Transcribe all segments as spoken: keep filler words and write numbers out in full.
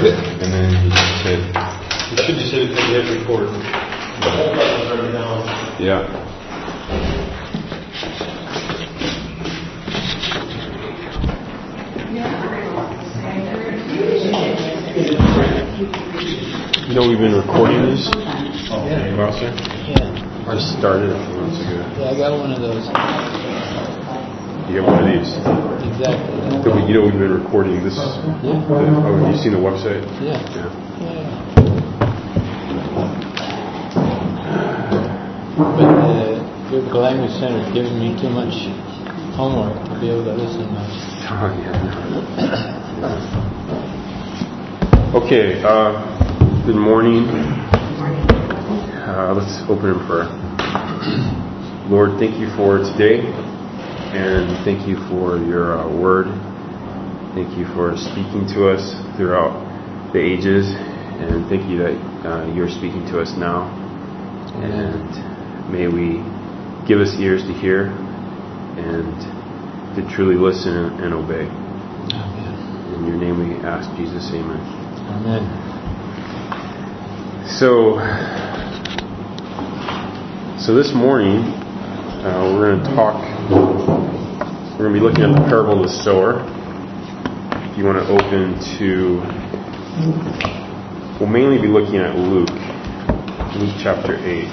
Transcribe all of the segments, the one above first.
and then you just hit. You should just hit, hit record. The whole button's already down. Yeah. You know we've been recording this? Yeah. Master? Yeah. Just started a few months ago. Yeah, I got one of those. You got one of these? Exactly. So we, you know we've been recording this. Yeah. The, oh, have you seen the website? Yeah. Yeah. Yeah. But the Biblical Language Center is giving me too much homework to be able to listen much. Oh, yeah. Okay, uh, good morning. Uh, let's open in prayer. Lord, thank you for today, and thank you for your uh, word. Thank you for speaking to us throughout the ages, and thank you that uh, you're speaking to us now. And may we give us ears to hear and to truly listen and obey. Amen. In your name we ask, Jesus, amen. Amen. So, so this morning, uh, we're going to talk, we're going to be looking at the parable of the sower. If you want to open to, we'll mainly be looking at Luke, Luke chapter eight.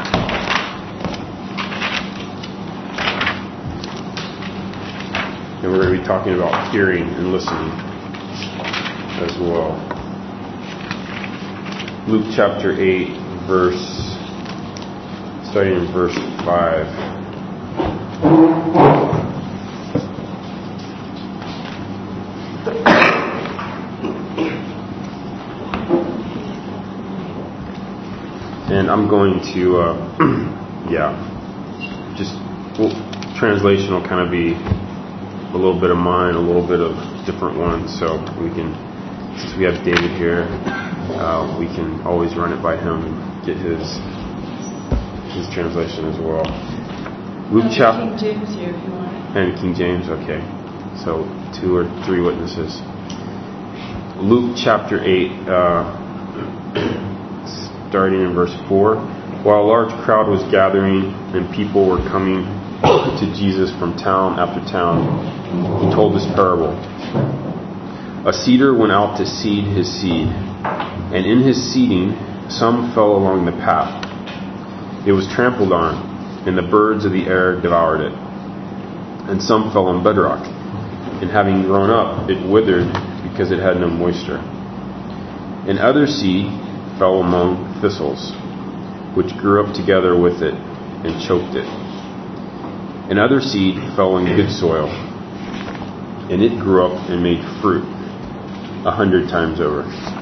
And we're going to be talking about hearing and listening as well. Luke chapter eight, verse, starting in verse five. And I'm going to, uh, yeah, just, well, translation will kind of be a little bit of mine, a little bit of different ones, so we can, since we have David here, uh, we can always run it by him and get his his translation as well. Luke chapter King James here if you want. And King James, okay. So two or three witnesses. Luke chapter eight, uh, starting in verse four. While a large crowd was gathering and people were coming to Jesus from town after town, he told this parable. A seeder went out to seed his seed, and in his seeding some fell along the path. It was trampled on, and the birds of the air devoured it. And some fell on bedrock, and having grown up, it withered because it had no moisture. And other seed fell among thistles, which grew up together with it and choked it. And other seed fell in good soil, and it grew up and made fruit a hundred times over.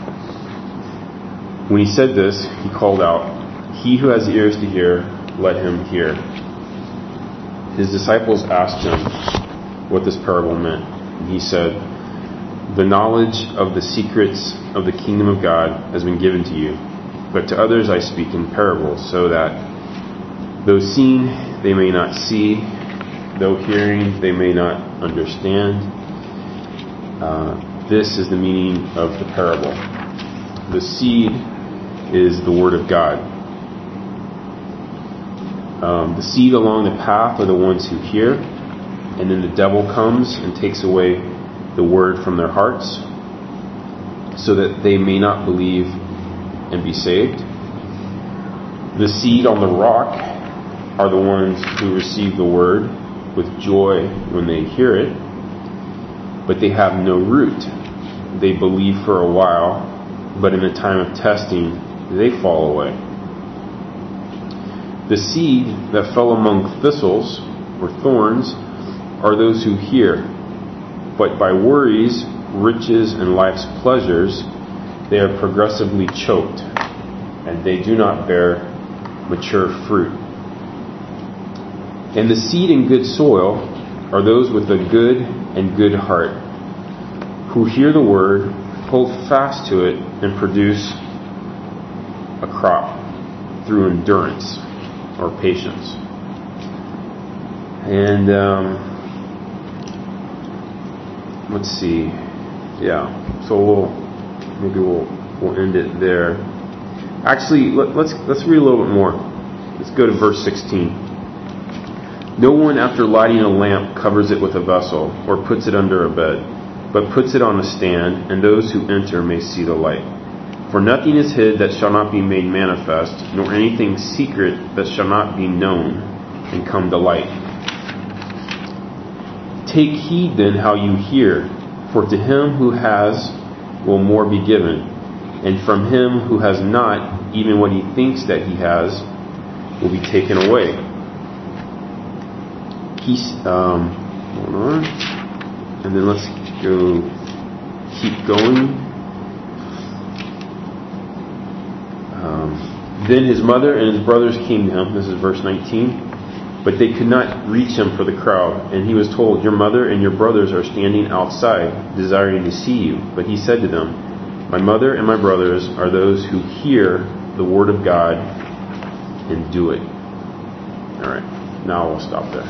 When he said this, he called out, "He who has ears to hear, let him hear." His disciples asked him what this parable meant. And he said, "The knowledge of the secrets of the kingdom of God has been given to you, but to others I speak in parables, so that though seeing they may not see, though hearing they may not understand." Uh, this is the meaning of the parable. The seed is the word of God. Um, the seed along the path are the ones who hear, and then the devil comes and takes away the word from their hearts so that they may not believe and be saved. The seed on the rock are the ones who receive the word with joy when they hear it, but they have no root. They believe for a while, but in the time of testing, they fall away. The seed that fell among thistles, or thorns, are those who hear, but by worries, riches, and life's pleasures, they are progressively choked, and they do not bear mature fruit. And the seed in good soil are those with a good and good heart, who hear the word, hold fast to it, and produce a crop through endurance or patience. And um, let's see, yeah. So we'll maybe we'll we'll end it there. Actually, let, let's let's read a little bit more. Let's go to verse sixteen. No one, after lighting a lamp, covers it with a vessel or puts it under a bed, but puts it on a stand, and those who enter may see the light. For nothing is hid that shall not be made manifest, nor anything secret that shall not be known and come to light. Take heed then how you hear, for to him who has will more be given, and from him who has not, even what he thinks that he has will be taken away. He's, um, hold on, and then let's go, keep going. Um, then his mother and his brothers came to him, this is verse nineteen, but they could not reach him for the crowd, and he was told, your mother and your brothers are standing outside, desiring to see you. But he said to them, my mother and my brothers are those who hear the word of God and do it. Alright, now we'll stop there.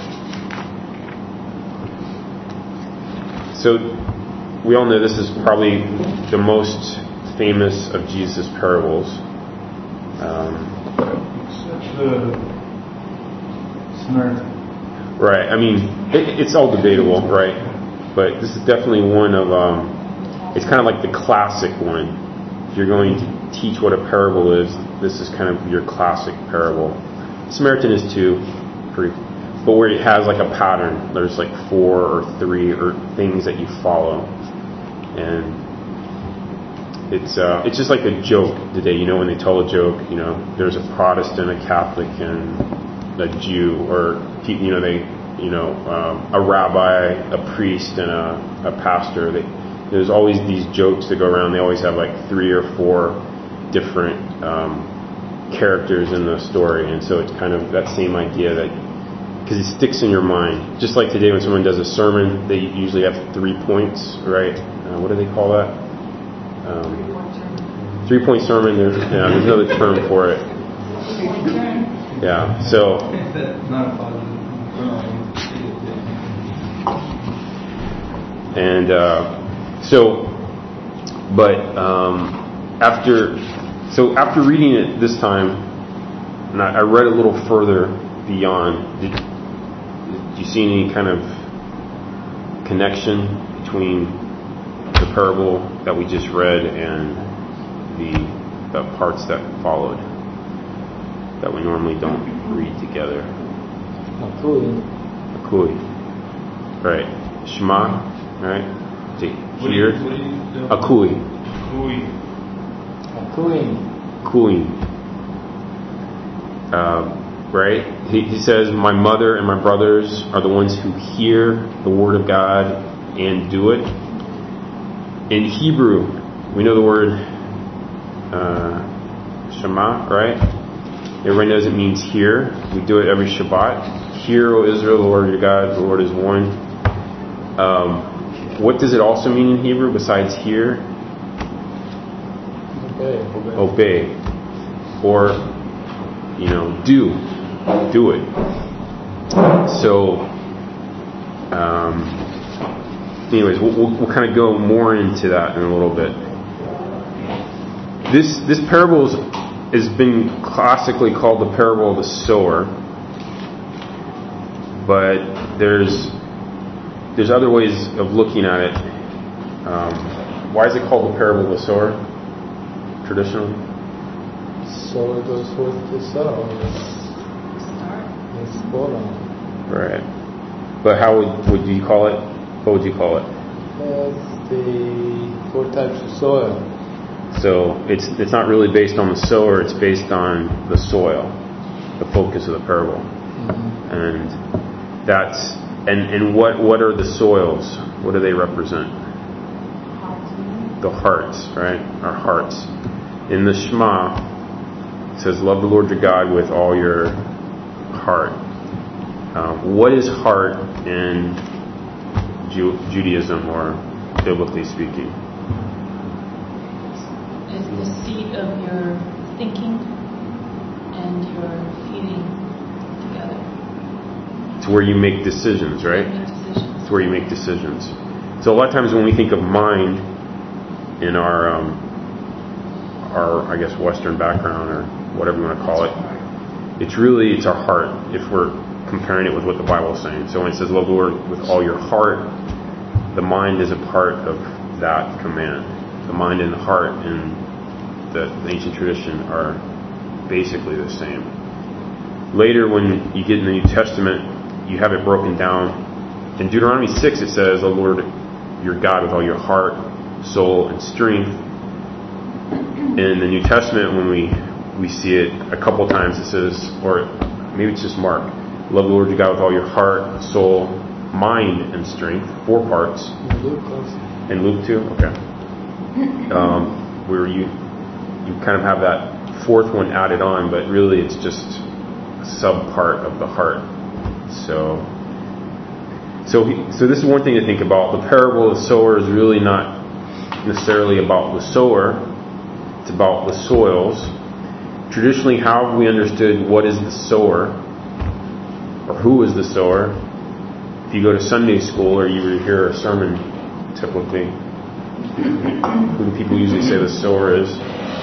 So, we all know this is probably the most famous of Jesus' parables. Um, Except the Samaritan. right, I mean, it, it's all debatable, right? But this is definitely one of, um, it's kind of like the classic one. If you're going to teach what a parable is, this is kind of your classic parable. Samaritan is too, pretty, but where it has like a pattern. There's like four or three or things that you follow, and it's uh, it's just like a joke today. You know, when they tell a joke, you know, there's a Protestant, a Catholic, and a Jew, or you know, they, you know, um, a rabbi, a priest, and a, a pastor. They, there's always these jokes that go around. They always have like three or four different um, characters in the story, and so it's kind of that same idea that. Because it sticks in your mind. Just like today when someone does a sermon, they usually have three points, right? Uh, what do they call that? Um, three-point sermon. There's, yeah, there's another term for it. Yeah, so... And uh, so, but um, after... So after reading it this time, and I, I read a little further beyond... Did, Do you see any kind of connection between the parable that we just read and the, the parts that followed that we normally don't read together? Akui. Akui. Right. Shema. Right. To hear. Akui. Akui. Akui. Uh, Right? He, he says, my mother and my brothers are the ones who hear the word of God and do it. In Hebrew, we know the word uh, Shema, right? Everybody knows it means hear. We do it every Shabbat. Hear, O Israel, the Lord your God, the Lord is one. Um, what does it also mean in Hebrew besides hear? Obey. Obey. Or, you know, do. Do it. So, um, anyways, we'll, we'll, we'll kind of go more into that in a little bit. This this parable is, has been classically called the parable of the sower, but there's there's other ways of looking at it. Um, why is it called the parable of the sower? Traditionally, Sower goes forth to sow. It's bottom. Right. But how would, would you call it? What would you call it? That's the four types of soil. So it's it's not really based on the sower, it's based on the soil, the focus of the parable. Mm-hmm. And that's and, and what what are the soils? What do they represent? The hearts, right? Our hearts. In the Shema, it says, love the Lord your God with all your heart. Uh, what is heart in Ju- Judaism, or biblically speaking? Is the seat of your thinking and your feeling together. It's where you make decisions, right? Make decisions. It's where you make decisions. So a lot of times when we think of mind in our um, our, I guess, Western background or whatever you want to call it. It's really, it's our heart if we're comparing it with what the Bible is saying. So when it says love the Lord with all your heart, the mind is a part of that command. The mind and the heart in the ancient tradition are basically the same. Later, when you get in the New Testament, you have it broken down. In Deuteronomy six, it says, "O Lord, your God with all your heart, soul, and strength." In the New Testament, when we, we see it a couple times, it says, or maybe it's just Mark, "Love the Lord your God with all your heart, soul, mind, and strength." Four parts. And Luke too? Okay. Um, where you you kind of have that fourth one added on, but really it's just a sub part of the heart. So, so he, so this is one thing to think about. The parable of the sower is really not necessarily about the sower; it's about the soils. Traditionally, how have we understood what is the sower, or who is the sower? If you go to Sunday school or you hear a sermon, typically, who do people usually say the sower is?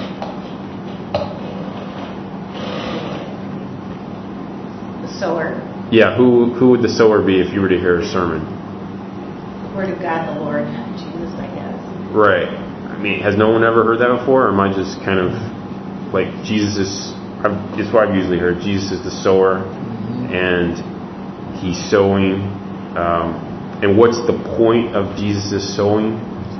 The sower. Yeah, who who would the sower be if you were to hear a sermon? The Word of God, the Lord Jesus, I guess. Right. I mean, has no one ever heard that before, or am I just kind of like Jesus is? I've, it's what I've usually heard. Jesus is the sower, and he's sowing. Um, and what's the point of Jesus' sowing?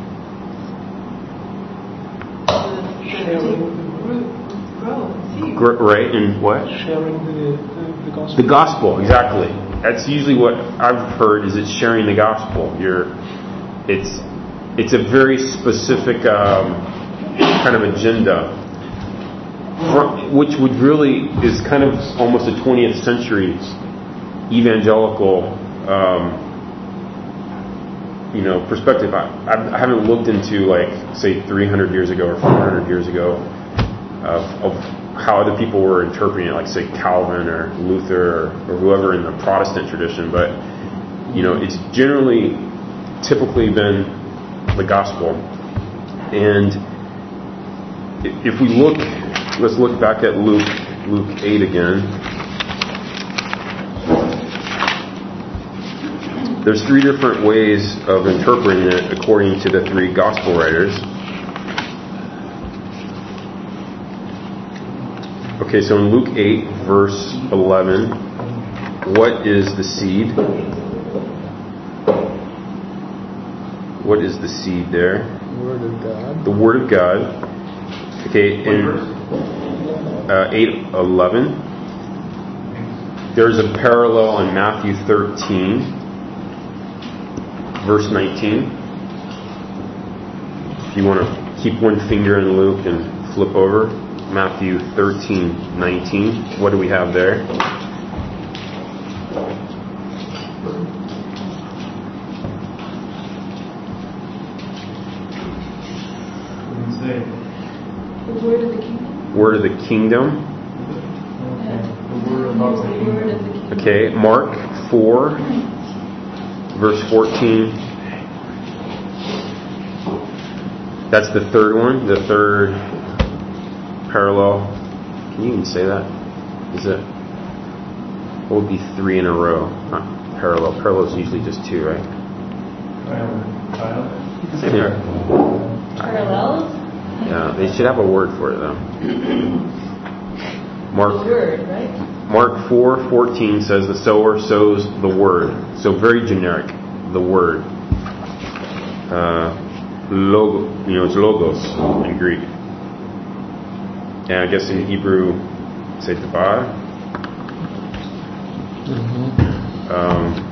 Gr- right, and what? Sharing the, the, the gospel. The gospel, exactly. That's usually what I've heard. Is it's sharing the gospel. You're, it's, it's a very specific um, kind of agenda, for, which would really is kind of almost a twentieth century evangelical, um, you know, perspective. I, I haven't looked into like say three hundred years ago or four hundred years ago of, of how other people were interpreting it, like say Calvin or Luther or, or whoever in the Protestant tradition. But you know, it's generally typically been the gospel. And if we look, let's look back at Luke, Luke eight again. There's three different ways of interpreting it according to the three gospel writers. Okay, so in Luke eight, verse eleven, what is the seed? What is the seed there? Word of God. The Word of God. Okay, in uh, eight eleven, there's a parallel in Matthew thirteen, verse nineteen. If you want to keep one finger in Luke and flip over, Matthew thirteen nineteen. What do we have there? The word of the kingdom. Word of the kingdom. Okay. The word about the The word of the kingdom. Okay, Mark four, verse fourteen. That's the third one, the third parallel. Can you even say that? Is it? What would be three in a row? Not parallel. Parallel is usually just two, right? Same here. Parallels. Yeah, they should have a word for it though. Mark. The word, right? Mark four fourteen says the sower sows the word. So very generic, the word. Uh, logo, you know, it's logos in Greek. And I guess in Hebrew, say davar. Mm-hmm. Um,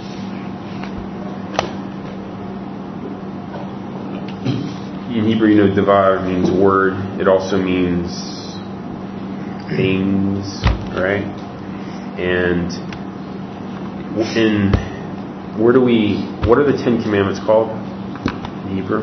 in Hebrew, you know, davar means word. It also means things, right? And in where do we? What are the Ten Commandments called in Hebrew?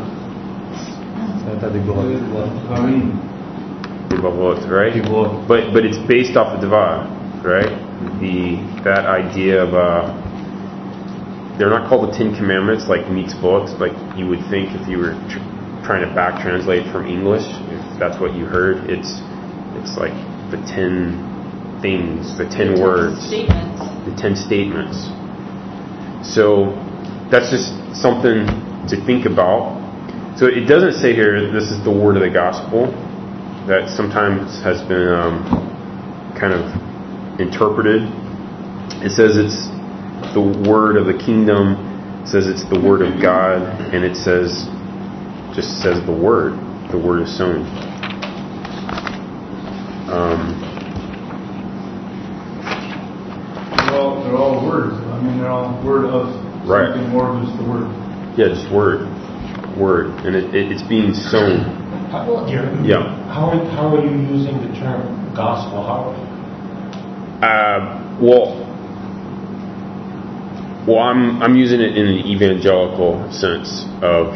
Divavot, right? But but it's based off of davar, right? The that idea of uh, they're not called the Ten Commandments like mitzvot, like you would think if you were tr- trying to back translate from English. If that's what you heard. It's it's like the ten things, the ten The ten words, statements. the ten statements. So that's just something to think about. So it doesn't say here this is the word of the gospel. That sometimes has been um, kind of interpreted. It says it's the word of the kingdom. It says it's the word of God, and it says just says the word. The word is sown. Um, They're all, they're all words. I mean, they're all word of Right. something more than just the word. yeah, just word, word, and it, it, it's being sown. How, Yeah. how, are, how are you using the term gospel? How? Uh, well, well, I'm I'm using it in an evangelical sense of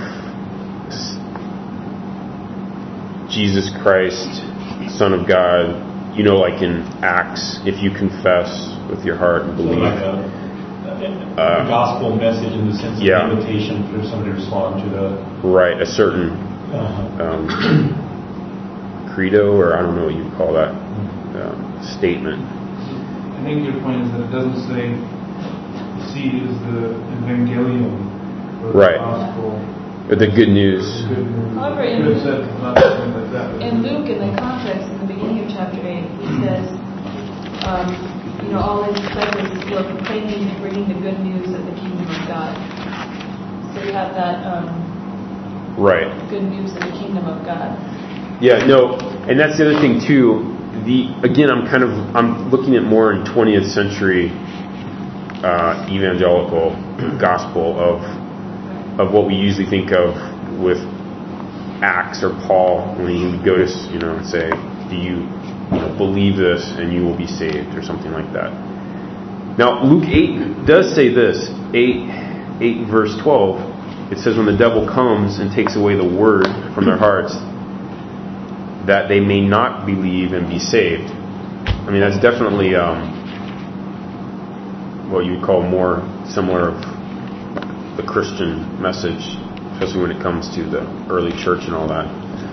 Jesus Christ, Son of God. You know, like in Acts, if you confess with your heart and So believe. like a, a, Uh, a gospel message in the sense of yeah. invitation for somebody to respond to the Right, a certain uh, um, credo, or I don't know what you'd call that, um, statement. I think your point is that it doesn't say the seed is the evangelium or the Right. gospel. Or the good news. Good news. However, It in- could have said not something like that. but- In Luke, in the context, in the beginning of chapter eight, he says, um, you know, all his disciples were proclaiming and bringing the good news of the kingdom of God. So you have that um, Right. good news of the kingdom of God. Yeah, no, and that's the other thing too. The again, I'm kind of I'm looking at more in twentieth century uh, evangelical gospel of of what we usually think of with Acts or Paul when he would go to you know and say, "Do you, you know, believe this and you will be saved," or something like that. Now Luke eight does say this eight eight verse twelve. It says, "When the devil comes and takes away the word from their hearts, that they may not believe and be saved." I mean, that's definitely um, what you would call more similar of the Christian message, especially when it comes to the early church and all that.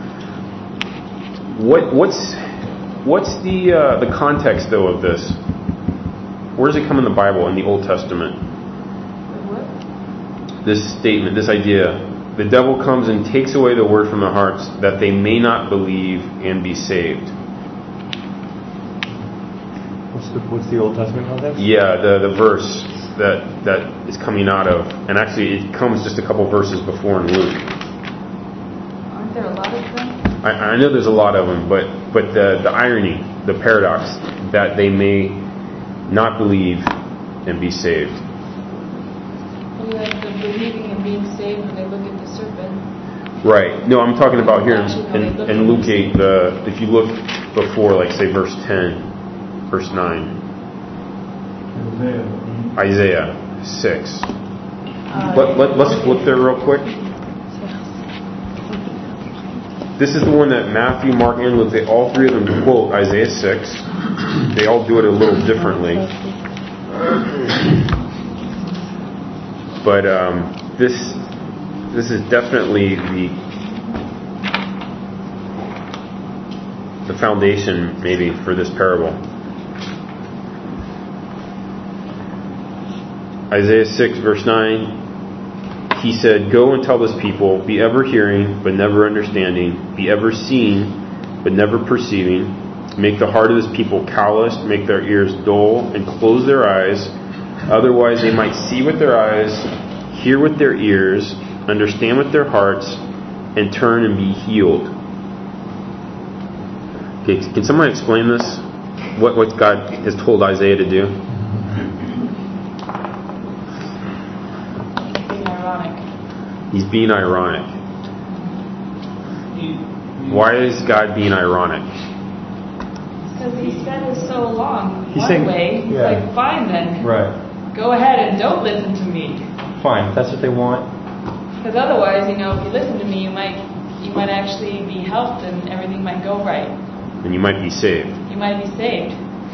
What what's what's the uh, the context though of this? Where does it come in the Bible in the Old Testament? The what? This statement, this idea. The devil comes and takes away the word from their hearts that they may not believe and be saved. What's the what's the Old Testament context? Yeah, the, the verse that that is coming out of, and actually it comes just a couple verses before in Luke. Aren't there a lot of them? I, I know there's a lot of them, but but the the irony, the paradox, that they may not believe and be saved. You have the believing and being saved when they look at the serpent. Right. No, I'm talking about here in, in, in Luke eight. The if you look before, like say verse ten, verse nine, Isaiah. Isaiah six. Uh, Let, let, let's flip there real quick. This is the one that Matthew, Mark, and Luke, they all three of them quote Isaiah six. They all do it a little differently. But um, this this is definitely the the foundation, maybe, for this parable. Isaiah six, verse nine. He said, "Go and tell this people, be ever hearing, but never understanding, be ever seeing, but never perceiving. Make the heart of this people calloused, make their ears dull, and close their eyes. Otherwise they might see with their eyes, hear with their ears, understand with their hearts, and turn and be healed." Okay, can someone explain this? What what God has told Isaiah to do? Being ironic. He's being ironic. Why is God being ironic? Because he said it so long He's one saying- way. He's yeah. like, fine then. Right. Go ahead and don't listen to me. Fine. If that's what they want. Because otherwise, you know, if you listen to me, you might you might actually be helped and everything might go right. And you might be saved. You might be saved.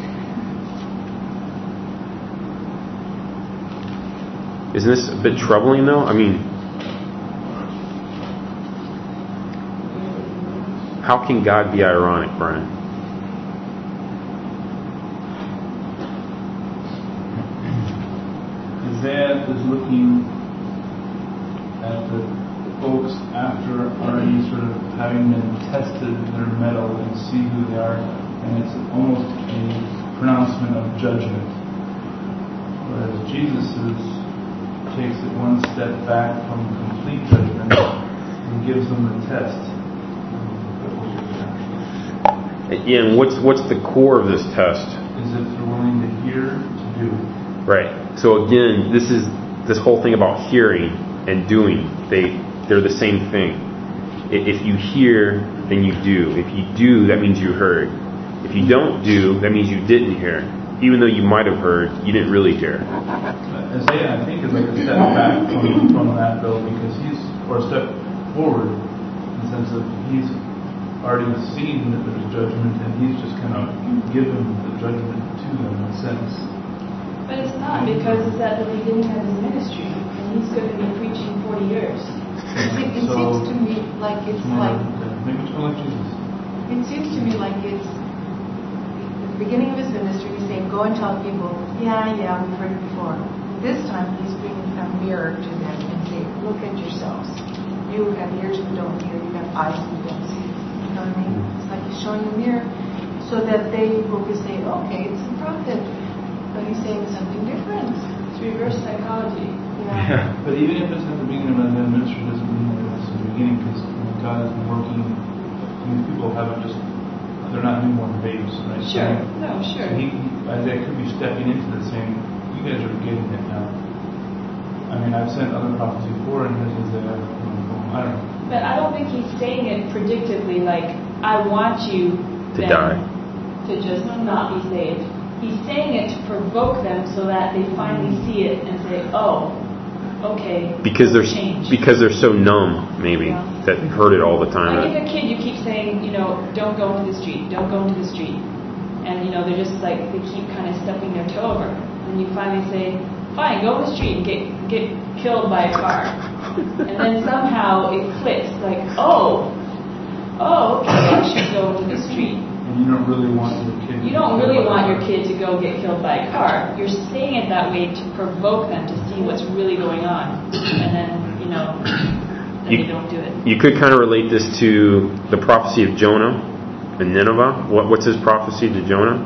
Isn't this a bit troubling though? I mean, how can God be ironic, Brian? Isaiah is looking at the folks after already sort of having been tested their mettle and see who they are, and it's almost a pronouncement of judgment. Whereas Jesus is, takes it one step back from complete judgment and gives them the test. Yeah, and what's what's the core of this test? Is if they're willing to hear, to do. Right. So again, this is this whole thing about hearing and doing. They they're the same thing. If you hear, then you do. If you do, that means you heard. If you don't do, that means you didn't hear. Even though you might have heard, you didn't really hear. Isaiah, I think, is like a step back from, from that, though, because he's, or a step forward in the sense of he's already seen that there's judgment, and he's just kind of given the judgment to them in a sense. But it's not, because it's at the beginning of his ministry, and he's going to be preaching forty years. It, it So, seems to me like it's more like like, maybe it's more like Jesus. it seems to me like it's at the beginning of his ministry. He's saying, "Go and tell people, yeah, yeah, we've heard it before." This time, he's bringing a mirror to them and saying, "Look at yourselves. You have ears who don't hear. You have eyes who don't see." You know what I mean? It's like he's showing a mirror so that they will be saying, "Okay, it's a prophet, but he's saying something different." It's reverse psychology. Yeah. But even if it's at the beginning of Isaiah's ministry, doesn't mean that it's the beginning, because God has been working. I mean, people haven't just, they're not newborn babes, right? Sure. So No, sure. he, Isaiah could be stepping into this saying, you guys are getting it now. I mean, I've sent other prophets before, and here's Isaiah, you know, I don't know. But I don't think he's saying it predictively, like, I want you To then die. to just not be saved. He's saying it to provoke them so that they finally see it and say, oh, okay, Because they're change. because they're so numb, maybe, Yeah. that they've heard it all the time. Like if a kid, you keep saying, you know, don't go into the street, don't go into the street. And, you know, they're just like, they keep kind of stepping their toe over. And you finally say, fine, go in the street and get, get killed by a car. And then somehow it clicks, like, oh, oh, okay, I should go into the street. And you don't really want your kid to You don't be really killed by want a your car. kid to go get killed by a car. You're saying it that way to provoke them to see what's really going on. And then, you know, then You- they don't do it. You could kind of relate this to the prophecy of Jonah in Nineveh. What, what's his prophecy to Jonah?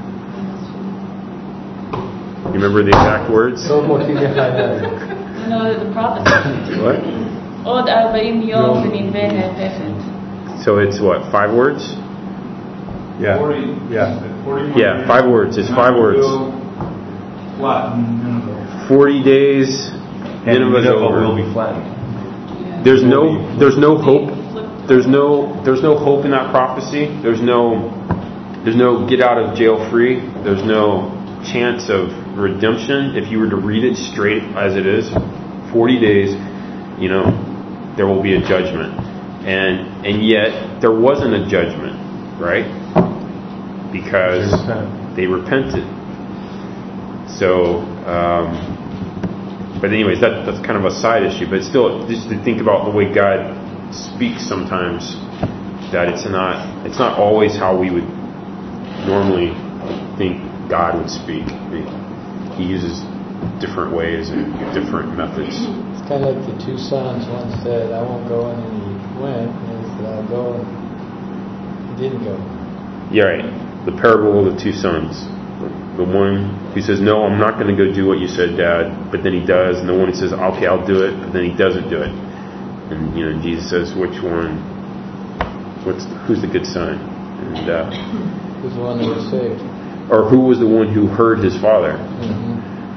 You remember the exact words? No more T V. You know the prophecy. What? Od arba'im yom v'nidveh nefefet. So it's what, five words? Yeah. forty, Yeah. forty more Yeah, days, five words. It's and five I words. will flatten Nineveh. Forty days, And Nineveh's Nineveh over. will be flattened. Yeah. There's no, there's no hope. There's no, there's no hope in that prophecy. There's no, there's no get out of jail free. There's no chance of redemption if you were to read it straight as it is. Forty days, you know, there will be a judgment, and and yet there wasn't a judgment, right? Because They repent. they repented. So, um, but anyways, that that's kind of a side issue. But still, just to think about the way God speaks sometimes, that it's not it's not always how we would normally think God would speak. He uses different ways and different methods. It's kind of like the two sons. One said, I won't go, and then he went. And he said, I'll go, and he didn't go. Yeah, right. The parable of the two sons. The one who says, no, I'm not going to go do what you said, Dad, but then he does. And the one who says, okay, I'll do it, but then he doesn't do it. And, you know, Jesus says, which one? What's who's the good son? And uh, Who's the one that was saved? or who was the one who heard his father? Mm-hmm.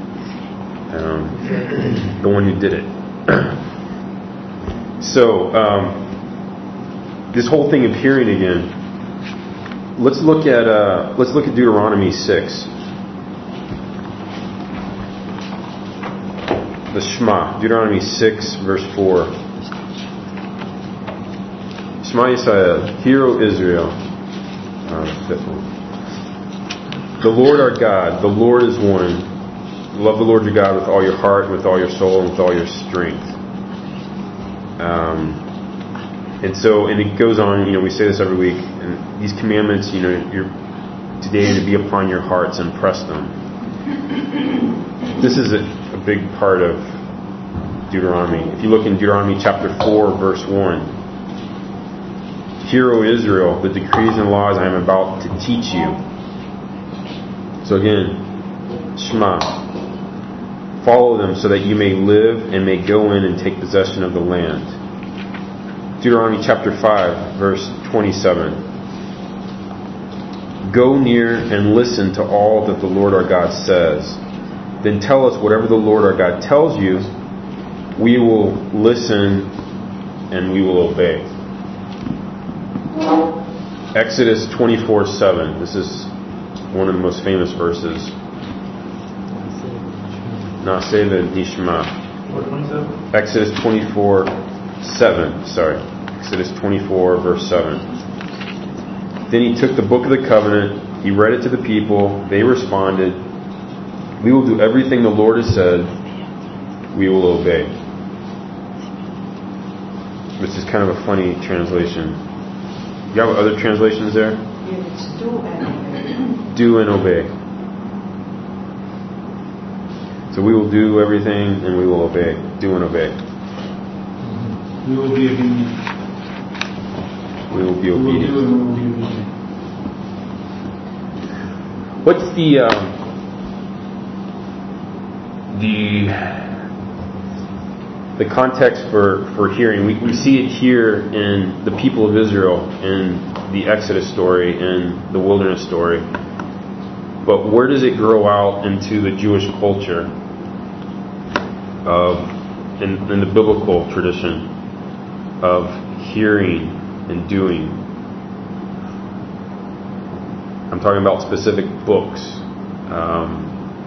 Um, the one who did it. So, um, this whole thing of hearing again. Let's look at uh, let's look at Deuteronomy six. The Shema, Deuteronomy six, verse four. Shema Yisrael, hear, O Israel. Uh, fifth one. The Lord our God, the Lord is one. Love the Lord your God with all your heart, with all your soul, and with all your strength. Um, And so, and it goes on, you know, we say this every week, and these commandments, you know, you're today to be upon your hearts and press them. This is a, a big part of Deuteronomy. If you look in Deuteronomy chapter four, verse one, Hear, O Israel, the decrees and laws I am about to teach you. So again, Shema. Follow them so that you may live and may go in and take possession of the land. Deuteronomy chapter five, verse twenty-seven. Go near and listen to all that the Lord our God says. Then tell us whatever the Lord our God tells you. We will listen and we will obey. Exodus twenty-four seven. This is one of the most famous verses. Naseh v'nishma. What, twenty-seven? Exodus twenty-four seven. Sorry. Exodus twenty-four, verse seven. Then he took the book of the covenant. He read it to the people. They responded, We will do everything the Lord has said. We will obey. Which is kind of a funny translation. You have other translations there? It's do and obey. Do and obey. So we will do everything and we will obey. Do and obey. We will be obedient. We will be We will do obedient. and we will be obedient. What's the um, the the context for, for hearing? We, we see it here in the people of Israel in the Exodus story, in the wilderness story. But where does it grow out into the Jewish culture of in, in the biblical tradition of hearing and doing? I'm talking about specific books um,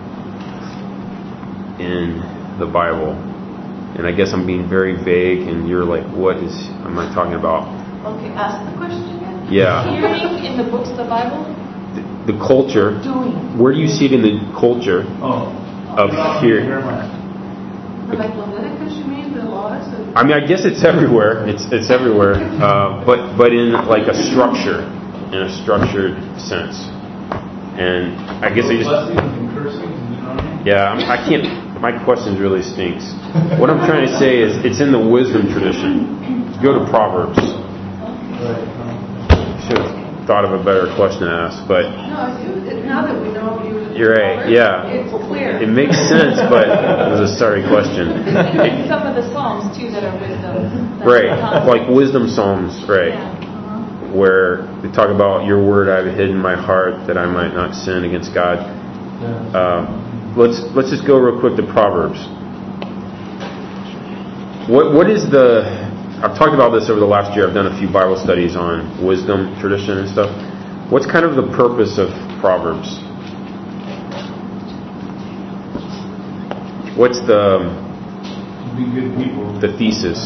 in the Bible. And I guess I'm being very vague, and you're like, what is am I talking about? Okay, ask the question again. Yeah. Hearing in the books of the Bible? The, the culture. Doing. Where do you see it in the culture Oh. of hearing? Like Leviticus, you mean, the laws? Of I mean, I guess it's everywhere. It's it's everywhere, uh, but but in like a structure, in a structured sense. And I guess I just Blessings and cursings and Deuteronomy? yeah, I'm, I can't. My question really stinks. What I'm trying to say is, it's in the wisdom tradition. Go to Proverbs. Should have thought of a better question to ask, but No, it's, it, now that we know you. you're right. Yeah, It's clear. it makes sense, but it was a sorry question. And some of the Psalms, too, that are wisdom. That's Right, the like wisdom psalms, right? Yeah. Uh-huh. Where they talk about your word I've hidden in my heart that I might not sin against God. Uh, let's let's just go real quick to Proverbs. What what is the? I've talked about this over the last year. I've done a few Bible studies on wisdom tradition and stuff. What's kind of the purpose of Proverbs? What's the Be good people. the thesis?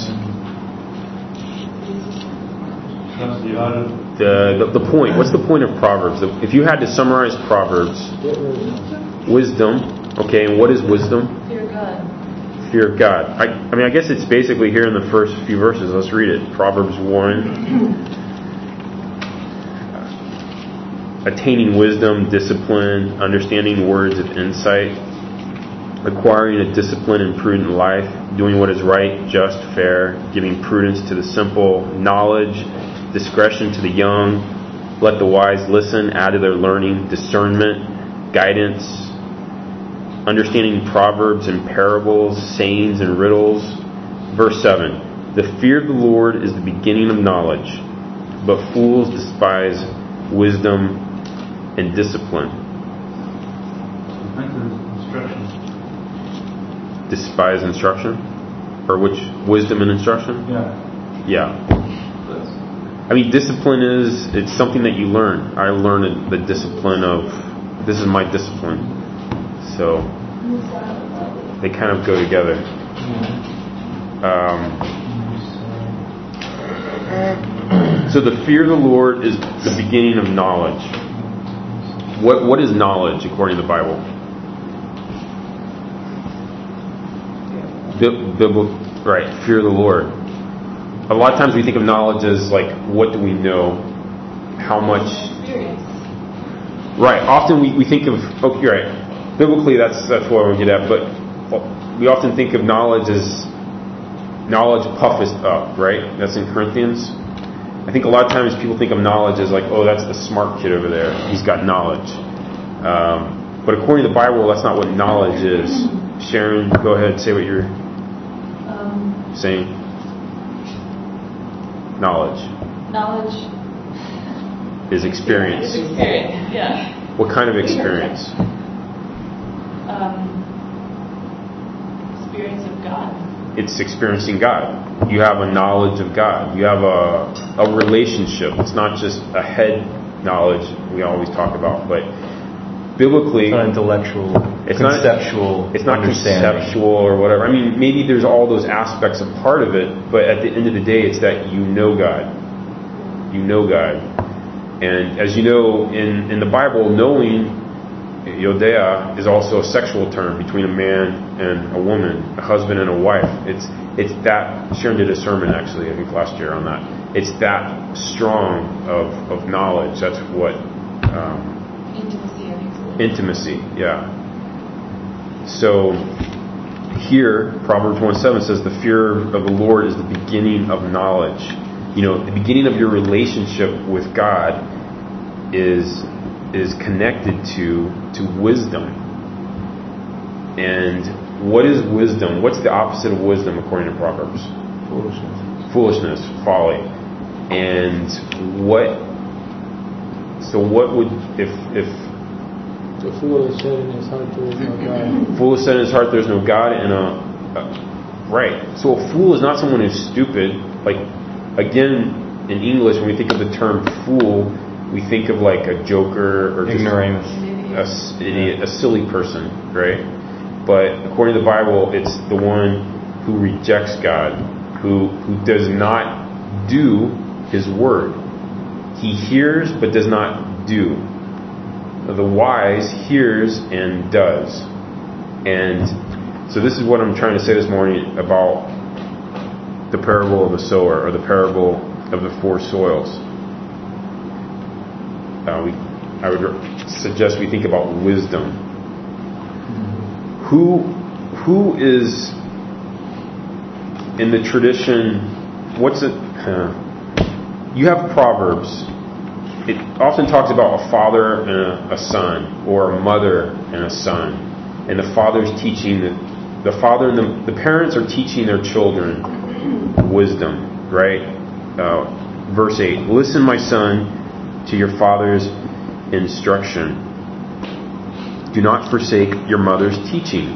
Trust God. The, the the point. What's the point of Proverbs? If you had to summarize Proverbs, wisdom. Okay, and what is wisdom? Fear God. Fear of God. I, I mean, I guess it's basically here in the first few verses. Let's read it. Proverbs one. Attaining wisdom, discipline, understanding words of insight, acquiring a disciplined and prudent life, doing what is right, just, fair, giving prudence to the simple, knowledge, discretion to the young. Let the wise listen, add to their learning, discernment, guidance, understanding proverbs and parables, sayings and riddles. Verse seven. The fear of the Lord is the beginning of knowledge, but fools despise wisdom and discipline. Instruction. Despise instruction? Or which? Wisdom and instruction? Yeah. Yeah. That's, I mean, discipline is, it's something that you learn. I learned the discipline of, this is my discipline. So, they kind of go together. Um, so the fear of the Lord is the beginning of knowledge. What What is knowledge according to the Bible? Biblical, right? Fear of the Lord. a lot of times we think of knowledge as like, what do we know? How much? Experience. Right. Often we, we think of, oh, you're right. Biblically, that's that's what I want to get at. But we often think of knowledge as knowledge puffeth up, right? That's in Corinthians. I think a lot of times people think of knowledge as like, oh, that's the smart kid over there. He's got knowledge. Um, but according to the Bible, that's not what knowledge is. Sharon, go ahead and say what you're Um, saying. Knowledge knowledge is experience. is experience. Yeah. What kind of experience? Um, experience of God. It's experiencing God. You have a knowledge of God. You have a a relationship. It's not just a head knowledge we always talk about, but biblically, It's not intellectual, it's conceptual not, it's not understanding. conceptual or whatever. I mean, maybe there's all those aspects a part of it, but at the end of the day, it's that you know God. You know God. And as you know, in, in the Bible, knowing, Yodea, is also a sexual term between a man and a woman, a husband and a wife. It's it's that, Sharon did a sermon actually, I think last year on that. It's that strong of, of knowledge. That's what... Um, Intimacy, I think so. Intimacy, yeah. So here, Proverbs one seven says, the fear of the Lord is the beginning of knowledge. You know, the beginning of your relationship with God is is connected to to wisdom. And what is wisdom? What's the opposite of wisdom according to Proverbs? Foolishness. Foolishness, folly. And what so what would if if The fool has said in his heart there is no God. Fool has said in his heart there's no God, and a, a right. So a fool is not someone who's stupid. Like, again, in English, when we think of the term fool, we think of like a joker or just Ignoramus. a s- idiot, a silly person, right? But according to the Bible, it's the one who rejects God, who who does not do His word. He hears but does not do. The wise hears and does. And so this is what I'm trying to say this morning about the parable of the sower, or the parable of the four soils. Uh, we, I would suggest we think about wisdom. Who, who is in the tradition? What's it? Uh, you have Proverbs. It often talks about a father and a, a son, or a mother and a son, and the father's teaching the the father and the, the parents are teaching their children wisdom, right? Uh, verse eight: Listen, my son, to your father's instruction. Do not forsake your mother's teaching.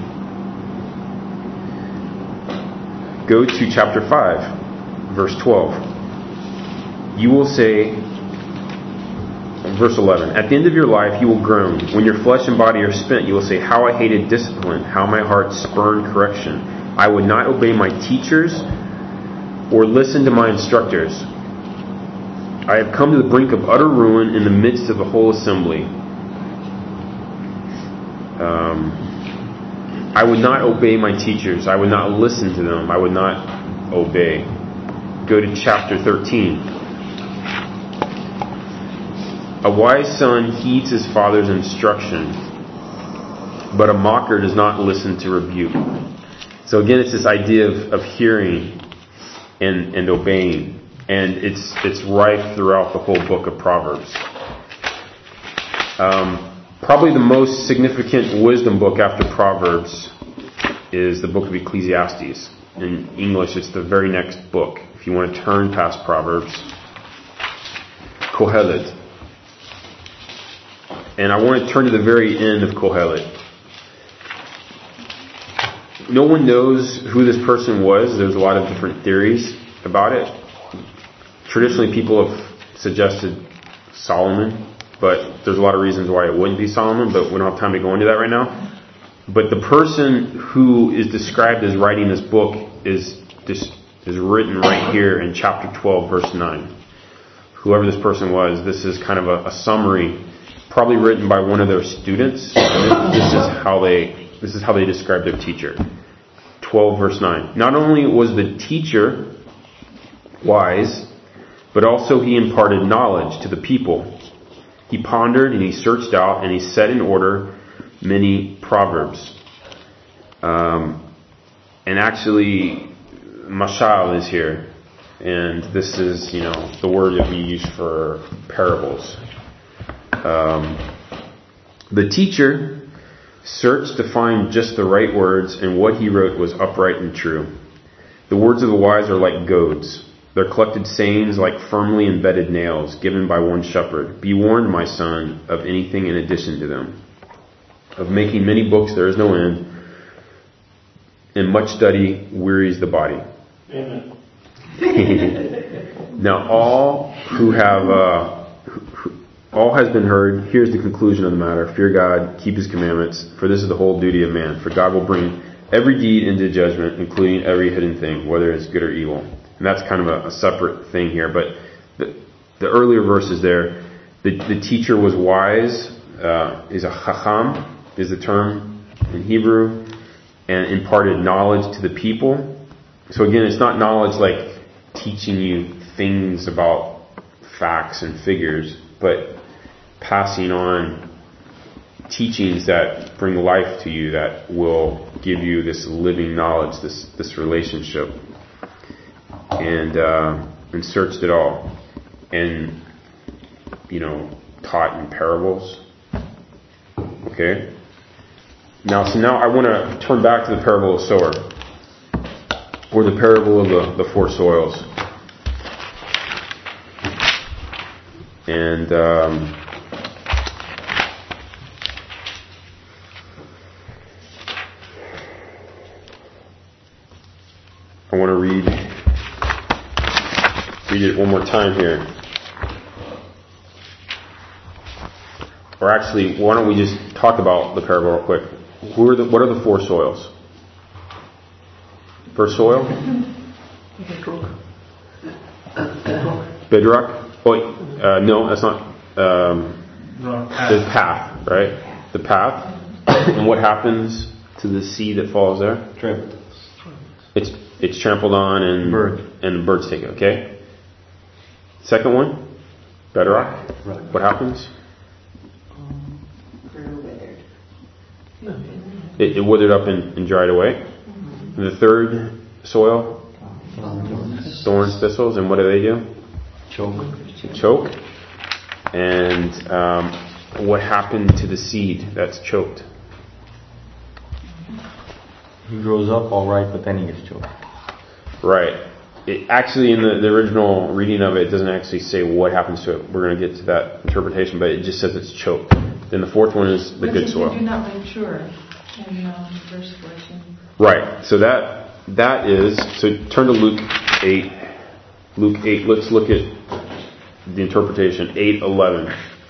Go to chapter five, verse twelve. You will say. Verse eleven, at the end of your life you will groan. When your flesh and body are spent, you will say, how I hated discipline, how my heart spurned correction. I would not obey my teachers or listen to my instructors. I have come to the brink of utter ruin in the midst of the whole assembly. Um, I would not obey my teachers. I would not listen to them. I would not obey. Go to chapter thirteen. A wise son heeds his father's instruction, but a mocker does not listen to rebuke. So again, it's this idea of, of hearing and, and obeying. And it's it's rife throughout the whole book of Proverbs. Um, probably the most significant wisdom book after Proverbs is the book of Ecclesiastes. In English, it's the very next book. If you want to turn past Proverbs, Kohelet. And I want to turn to the very end of Kohelet. No one knows who this person was. There's a lot of different theories about it. Traditionally, people have suggested Solomon, but there's a lot of reasons why it wouldn't be Solomon, but we don't have time to go into that right now. But the person who is described as writing this book is this is written right here in chapter twelve, verse nine. Whoever this person was, this is kind of a, a summary, probably written by one of their students. And this, this is how they this is how they describe their teacher. twelve, verse nine. Not only was the teacher wise, but also he imparted knowledge to the people. He pondered and he searched out and he set in order many proverbs. Um, and actually, mashal is here. And this is, you know, the word that we use for parables. Um, the teacher searched to find just the right words, and what he wrote was upright and true. The words of the wise are like goads. Their collected sayings like firmly embedded nails given by one shepherd. Be warned, my son, of anything in addition to them. Of making many books there is no end, and much study wearies the body. Amen. Now all who have, uh, who, all has been heard. Here's the conclusion of the matter. Fear God, keep his commandments, for this is the whole duty of man. For God will bring every deed into judgment, including every hidden thing, whether it's good or evil. And that's kind of a, a separate thing here. But the, the earlier verses there, the, the teacher was wise, uh, is a chacham, is the term in Hebrew, and imparted knowledge to the people. So again, it's not knowledge like teaching you things about facts and figures, but passing on teachings that bring life to you, that will give you this living knowledge, this this relationship. And uh, and searched it all, and you know, taught in parables. Okay. Now, so now I want to turn back to the parable of sower, or the parable of the, the four soils. And um, I want to read read it one more time here. Or actually, why don't we just talk about the parable real quick? Who are the, what are the four soils? First soil? Bedrock? Oh, uh, no, that's not. Um, the path, right? The path. And what happens to the seed that falls there? Trampled. It's it's trampled on and Bird. and birds take it. Okay. Second one, bedrock. Right. What happens? Grew withered. It, it withered up and, and dried away. And the third soil, thorns, thistles, and what do they do? Choke. Choke. And um, what happened to the seed that's choked? He grows up all right, but then he gets choked. Right. It actually, in the, the original reading of it, it doesn't actually say what happens to it. We're going to get to that interpretation, but it just says it's choked. Then the fourth one is the But good if soil. you do not mature in um, verse fourteen. Right. So that that is. So turn to Luke eight. Luke eight. Let's look at the interpretation. eight eleven.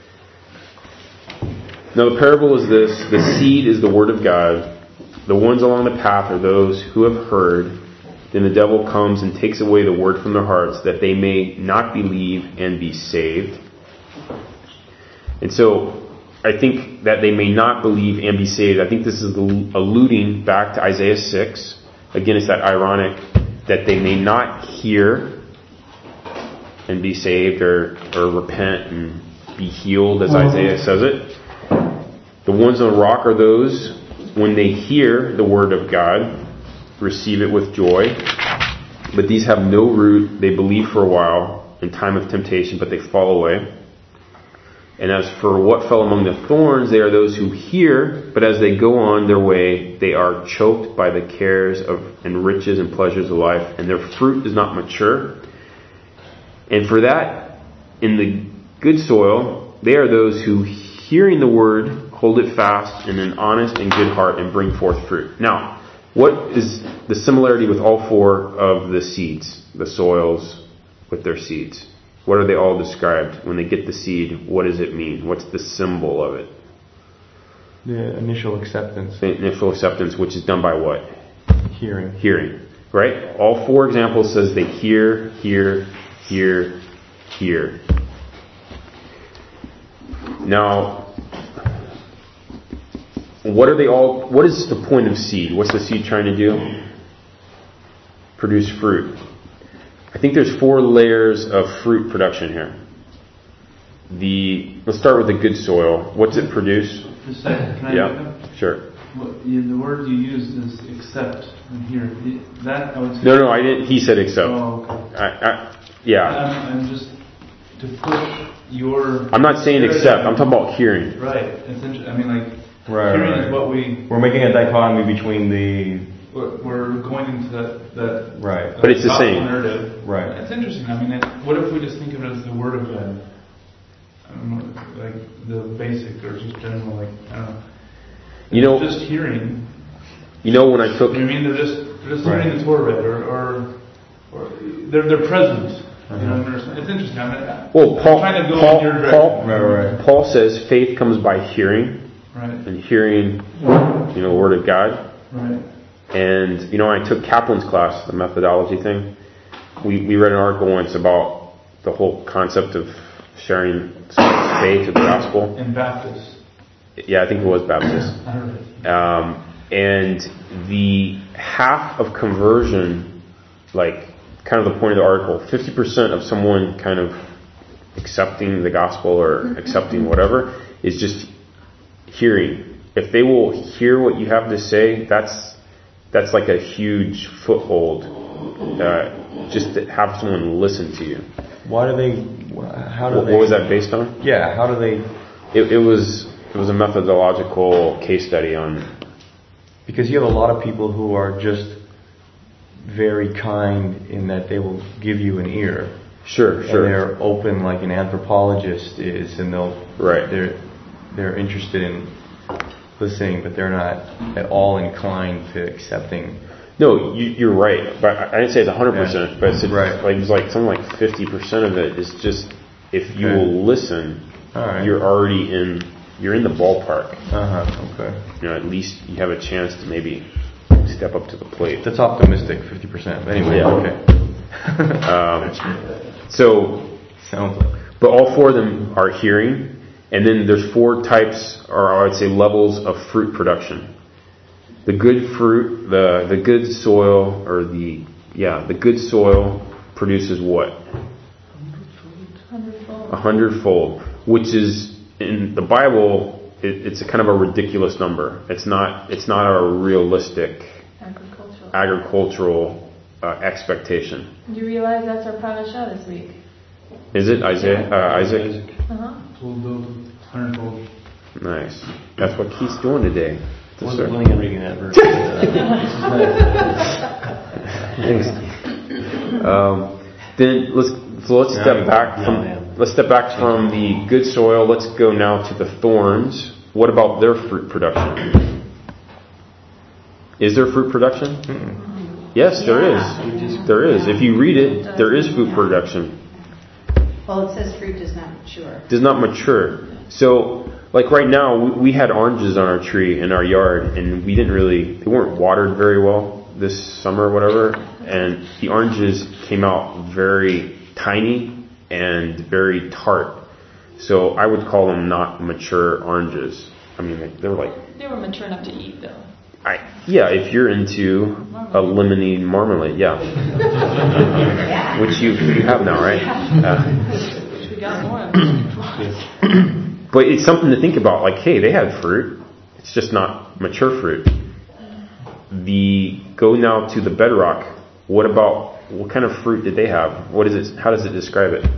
Now the parable is this: the seed is the word of God. The ones along the path are those who have heard. Then the devil comes and takes away the word from their hearts, that they may not believe and be saved. And so, I think that they may not believe and be saved. I think this is alluding back to Isaiah six. Again, it's that ironic that they may not hear and be saved, or, or repent and be healed, as Isaiah says it. The ones on the rock are those, when they hear the word of God, receive it with joy. But these have no root. They believe for a while in time of temptation, but they fall away. And as for what fell among the thorns, they are those who hear, but as they go on their way, they are choked by the cares of and riches and pleasures of life, and their fruit does not mature. And for that, in the good soil, they are those who, hearing the word, hold it fast in an honest and good heart and bring forth fruit. Now, what is the similarity with all four of the seeds, the soils with their seeds? What are they all described? When they get the seed, what does it mean? What's the symbol of it? The initial acceptance. The initial acceptance, which is done by what? Hearing. Hearing. Right? All four examples says they hear, hear, hear, hear. Now, what are they all, what is the point of seed? What's the seed trying to do? Produce fruit. I think there's four layers of fruit production here. The let's start with the good soil. What's it produce? Just a second, can I Yeah, back up? sure. What, you, the word you used is accept in here. That I would say. No, no, I didn't. He said accept. Oh, okay. I, I, yeah. I'm, I'm just to push your. I'm not saying accept. I'm talking about hearing. Right. It's interesting. I mean, like Right, hearing right. is what we. We're making a dichotomy between the We're we're going into that. that right, But it's the gospel same. narrative. right. It's interesting. I mean, it, what if we just think of it as the word of God? I don't know, like the basic or just general, like I don't know. You know- just hearing. You know, when I took, I mean, they're just they're just Right. hearing the Torah read, or, or or they're they're present. You know, there's- it's interesting. I'm, I'm well, Paul, trying to go Paul, in your direction. Paul, Right, right. Paul says faith comes by hearing, Right, and hearing, you know, the word of God. right. And you know, I took Kaplan's class, the methodology thing. We we read an article once about the whole concept of sharing someone's faith with the gospel. And Baptist. Yeah, I think it was Baptist. I don't know. Um, and the half of conversion, like kind of the point of the article, fifty percent of someone kind of accepting the gospel or accepting whatever is just hearing. If they will hear what you have to say, that's that's like a huge foothold. Uh, just to have someone listen to you. Why do they? How do What, they? what was that based on? Yeah. How do they? It, it was it was a methodological case study on. Because you have a lot of people who are just very kind in that they will give you an ear. Sure, sure. And they're open like an anthropologist is, and they'll Right. They're they're interested in listening, but they're not at all inclined to accepting. No, you, you're right, but I I didn't say it's one hundred percent, Yeah. but it's Right. like it's like something like fifty percent of it is just if you Okay. will listen, All right. you're already in you're in the ballpark. Uh huh. Okay. You know, at least you have a chance to maybe step up to the plate. That's optimistic, fifty percent. But anyway, Yeah. okay. Um, so, Sounds like. but all four of them are hearing, and then there's four types, or I would say levels of fruit production. The good fruit, the the good soil, or the yeah, the good soil produces what? A hundredfold, which is in the Bible. It, it's a kind of a ridiculous number. It's not. It's not a realistic Agricultural. agricultural uh, expectation. Do you realize that's our parasha this week? Is it Isaiah? Uh, Isaac? Uh-huh. Full build, hundredfold. Nice. That's what Keith's doing today. I Yes, wasn't sir. planning on reading that verse. Thanks, Keith. Um, then let's so let's No, step back no, from man. let's step back from the good soil. Let's go now to the thorns. What about their fruit production? Is there fruit production? Mm-mm. Yes, there Yeah. is. There is. If you read it, there is fruit production. Well, it says fruit does not mature. Does not mature. So, like right now, we, we had oranges on our tree in our yard, and we didn't really, they weren't watered very well this summer or whatever, and the oranges came out very tiny and very tart. So I would call them not mature oranges. I mean, they, they were like, They were mature enough to eat, though. I, yeah, if you're into a lemony marmalade, yeah. Which you you have now, right? Uh, We got more of it. But it's something to think about. Like, hey, they had fruit. It's just not mature fruit. The go now to the bedrock. What about what kind of fruit did they have? What is it? How does it describe it?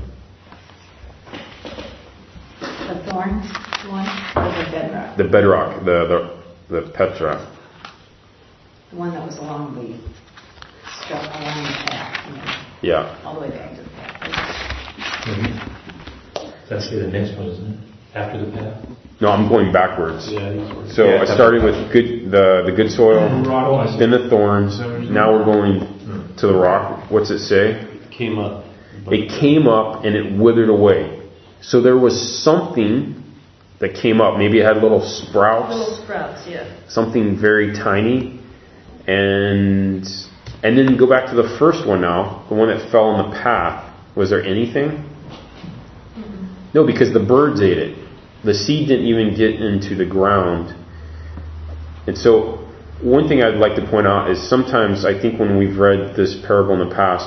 The thorns, one, or the bedrock, The bedrock, the the the petra. the one that was along the struck along the path, you know, Yeah. all the way back to the path. That's the next one, isn't it? After the path? No, I'm going backwards. Yeah, he's So Yeah, I started with good the the good soil, Rock. then the thorns. Now we're going to the rock. What's it say? came up. It came up and it withered away. So there was something that came up. Maybe it had little sprouts, Little sprouts, yeah. something very tiny. And and then go back to the first one now, the one that fell on the path. Was there anything? Mm-mm. No, because the birds ate it. The seed didn't even get into the ground. And so one thing I'd like to point out is sometimes I think when we've read this parable in the past,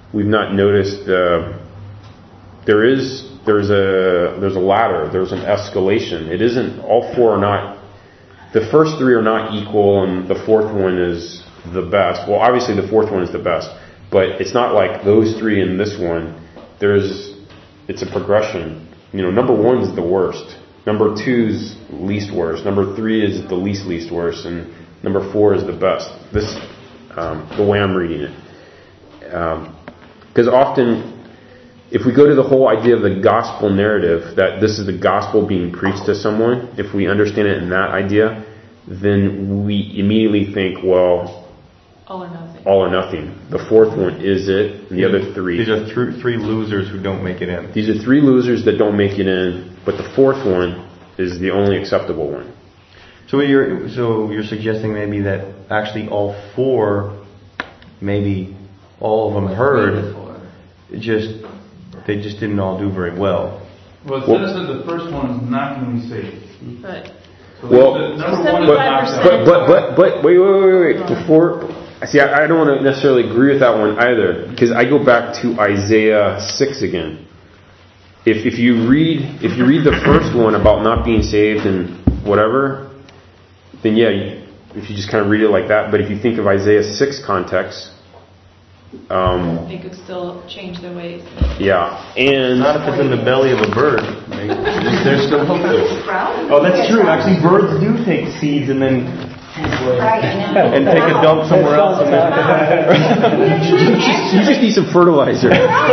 we've not noticed uh, there is there's a there's a ladder, there's an escalation. It isn't all four are not. The first three are not equal, and the fourth one is the best. Well, obviously the fourth one is the best, but it's not like those three and this one. There's, it's a progression. You know, number one is the worst. Number two is least worst. Number three is the least least worst, and number four is the best. This, um, the way I'm reading it, because um, often. If we go to the whole idea of the gospel narrative, that this is the gospel being preached to someone, if we understand it in that idea, then we immediately think, well, all or nothing. All or nothing. The fourth one is it, and the other three. These are th- three losers who don't make it in. These are three losers that don't make it in, but the fourth one is the only acceptable one. So you're so you're suggesting maybe that actually all four, maybe all of them heard, just. They just didn't all do very well. Well, it says that the first one is not going to be saved. Right. So well, the number so one is not but, but, but, but, wait, wait, wait, wait. Before, see, I, I don't want to necessarily agree with that one either, because I go back to Isaiah six again. If, if you read, if you read the first one about not being saved and whatever, then yeah, you, if you just kind of read it like that. But if you think of Isaiah six context, Um, they could still change their ways. Yeah, and not if it's in the belly of a bird. They, they're still Sprout? Oh, that's true. Actually, birds do take seeds and then Right, and then- and take a dump somewhere else. And you, just, you just need some fertilizer.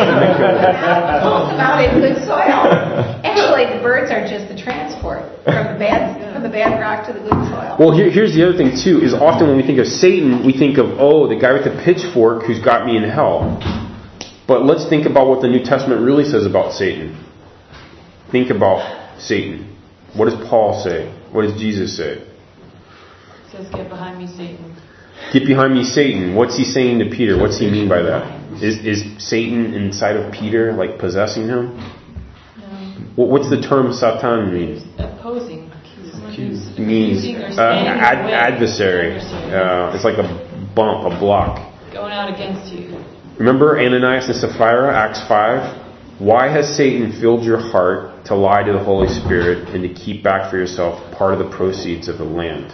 Talk about it in good soil. Actually, the birds are just the transport from the bad from the bad rock to the good soil. Well, here, here's the other thing too: is often when we think of Satan, we think of oh, the guy with the pitchfork who's got me in hell. But let's think about what the New Testament really says about Satan. Think about Satan. What does Paul say? What does Jesus say? It says, "Get behind me, Satan." Get behind me, Satan. What's he saying to Peter? What's he mean by that? Is is Satan inside of Peter, like possessing him? No. What, what's the term Satan mean? Opposing. It means uh, ad- adversary. Uh, it's like a bump, a block. Going out against you. Remember Ananias and Sapphira, Acts five? Why has Satan filled your heart to lie to the Holy Spirit and to keep back for yourself part of the proceeds of the land?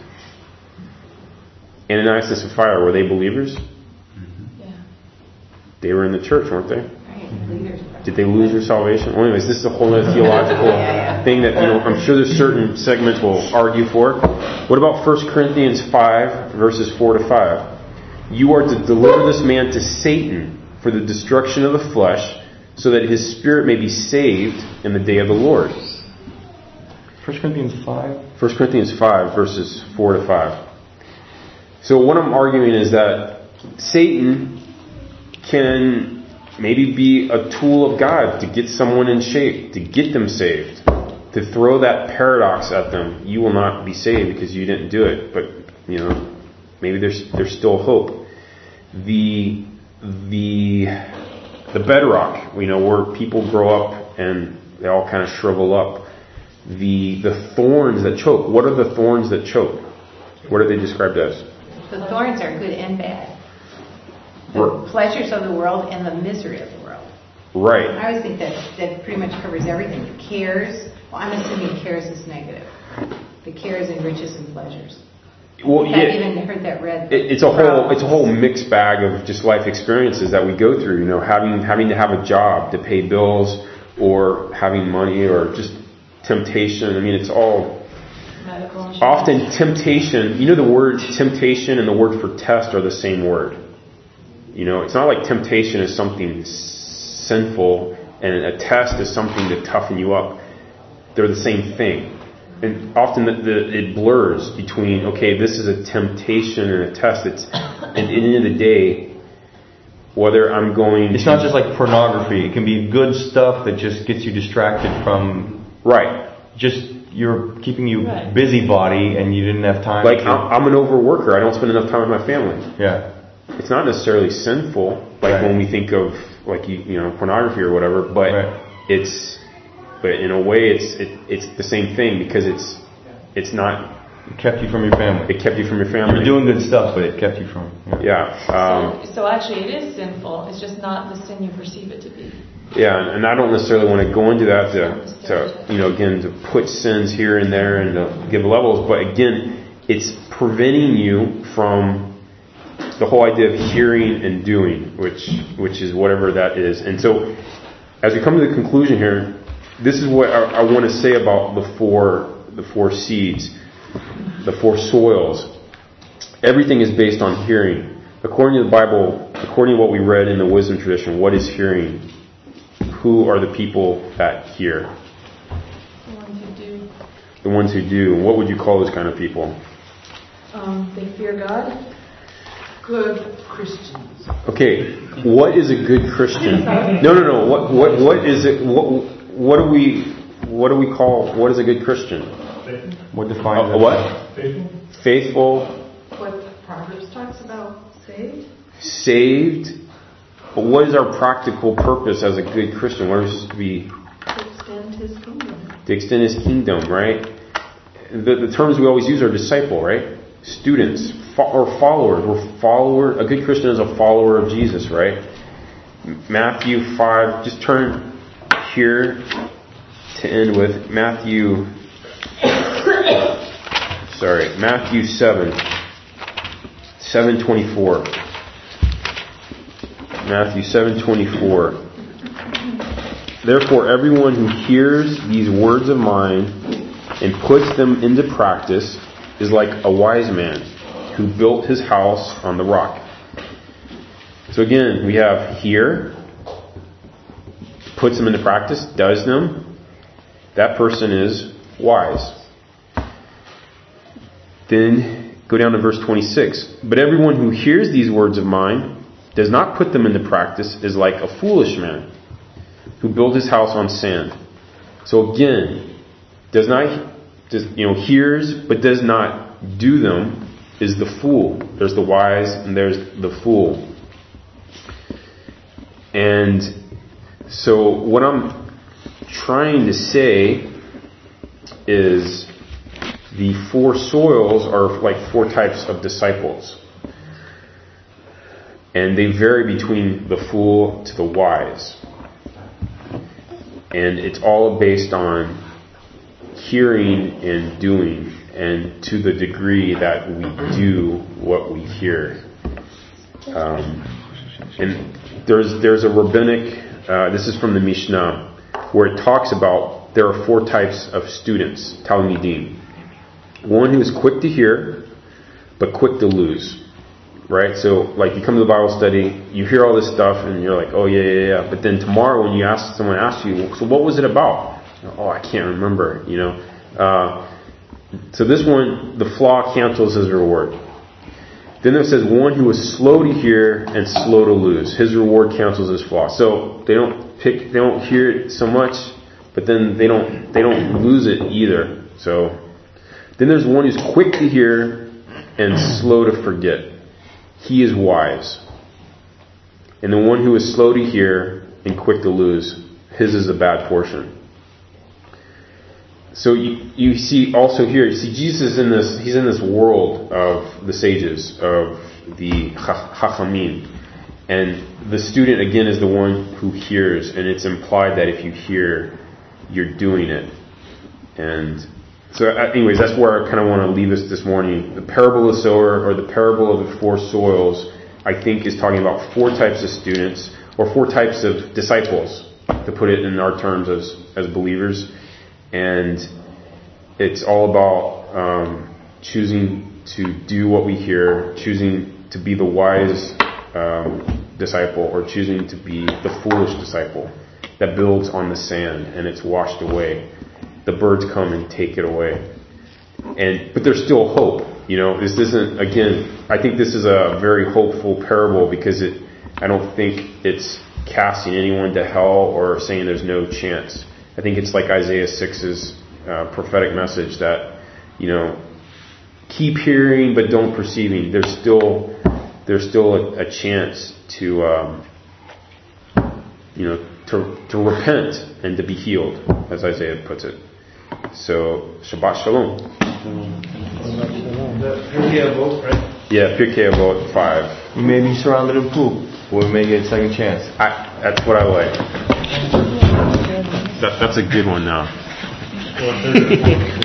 Ananias and Sapphira, were they believers? Yeah. They were in the church, weren't they? Right, leaders. Did they lose their salvation? Well, anyways, this is a whole other theological Yeah, yeah. thing that you know, I'm sure there's certain segments will argue for. What about First Corinthians five, verses four to five? You are to deliver this man to Satan for the destruction of the flesh, so that his spirit may be saved in the day of the Lord. First Corinthians five. First Corinthians five, verses four to five. So what I'm arguing is that Satan can maybe be a tool of God to get someone in shape, to get them saved, to throw that paradox at them. You will not be saved because you didn't do it, but you know, maybe there's there's still hope. The the the bedrock, you know, where people grow up and they all kind of shrivel up. The the thorns that choke. What are the thorns that choke? What are they described as? The thorns are good and bad. The Right. pleasures of the world and the misery of the world. Right. I always think that that pretty much covers everything. The cares, well, I'm assuming cares is negative. The cares and riches and pleasures. Well, I've yeah, even heard that read. it, it's a whole it's a whole mixed bag of just life experiences that we go through. You know, having having to have a job to pay bills, or having money, or just temptation. I mean, it's all Medical insurance. often temptation. You know, the word temptation and the word for test are the same word. You know, it's not like temptation is something sinful and a test is something to toughen you up. They're the same thing. And often the, the, it blurs between, okay, this is a temptation and a test. It's, at the end of the day, whether I'm going... It's not just like pornography. It can be good stuff that just gets you distracted from... Right. Just, you're keeping you Right. busybody and you didn't have time Like, to... I'm, I'm an overworker. I don't spend enough time with my family. Yeah. It's not necessarily sinful, like Right. when we think of, like, you, you know, pornography or whatever, but Right. it's... But in a way, it's it, it's the same thing because it's it's not It kept you from your family. It kept you from your family. You're doing good stuff, but it kept you from. Yeah. Yeah. Um, so, so actually, it is sinful. It's just not the sin you perceive it to be. Yeah, and I don't necessarily want to go into that to, to, you know, again, to put sins here and there and to give levels, but again, it's preventing you from the whole idea of hearing and doing, which which is whatever that is. And so, as we come to the conclusion here, this is what I, I want to say about the four the four seeds, the four soils. Everything is based on hearing. According to the Bible, according to what we read in the wisdom tradition, what is hearing? Who are the people that hear? The ones who do. The ones who do. What would you call those kind of people? Um, they fear God. Good Christians. Okay, what is a good Christian? No, no, no. What, what, what is it? What, what do we, what do we call? What is a good Christian? What defines Uh, that? what? Faithful. Faithful. What Proverbs talks about, saved. Saved. But what is our practical purpose as a good Christian? What are we supposed to be? To extend his kingdom. To extend His kingdom, right? The, the terms we always use are disciple, right? Students, fo- or followers. We're follower. A good Christian is a follower of Jesus, right? Matthew five. Just turn here to end with Matthew. Sorry, Matthew seven. seven twenty-four. Matthew seven twenty-four. Therefore, everyone who hears these words of mine and puts them into practice is like a wise man who built his house on the rock. So again, we have hear, puts them into practice, does them. That person is wise. Then go down to verse twenty-six. But everyone who hears these words of mine does not put them into practice is like a foolish man who built his house on sand. So again, does not, does, you know, hears but does not do them is the fool. There's the wise and there's the fool. And so what I'm trying to say is the four soils are like four types of disciples. And they vary between the fool to the wise. And it's all based on hearing and doing, and to the degree that we do what we hear. Um, and there's there's a rabbinic, uh, this is from the Mishnah, where it talks about there are four types of students, Talmidim. One who is quick to hear, but quick to lose. Right? So, like, you come to the Bible study, you hear all this stuff, and you're like, oh, yeah, yeah, yeah. But then tomorrow, when you ask someone asks you, so what was it about? Oh, I can't remember, you know. Uh, so this one, the flaw cancels his reward. Then it says, one who is slow to hear and slow to lose. His reward cancels his flaw. So they don't pick, they don't hear it so much, but then they don't, they don't lose it either. So then there's one who's quick to hear and slow to forget. He is wise. And the one who is slow to hear and quick to lose, his is a bad portion. So you, you see also here, you see Jesus in this, he's in this world of the sages, of the Chachamim. And the student again is the one who hears, and it's implied that if you hear, you're doing it. And so anyways, that's where I kind of want to leave us this morning. The parable of the sower, or the parable of the four soils, I think is talking about four types of students, or four types of disciples, to put it in our terms as, as believers. And it's all about um, choosing to do what we hear, choosing to be the wise um, disciple, or choosing to be the foolish disciple that builds on the sand and it's washed away. The birds come and take it away. And but there's still hope. You know, this isn't, again, I think this is a very hopeful parable, because it, I don't think it's casting anyone to hell or saying there's no chance. I think it's like Isaiah six's uh, prophetic message that, you know, keep hearing but don't perceiving. There's still there's still a, a chance to um, you know to to repent and to be healed, as Isaiah puts it. So Shabbat Shalom. Shabbat shalom. The Pirkei Avot, right? Yeah, Pirkei Avot five. You may be surrounded in poop. Or we may get a second chance. I, that's what I like. That, that's a good one now. Well, third or fourth.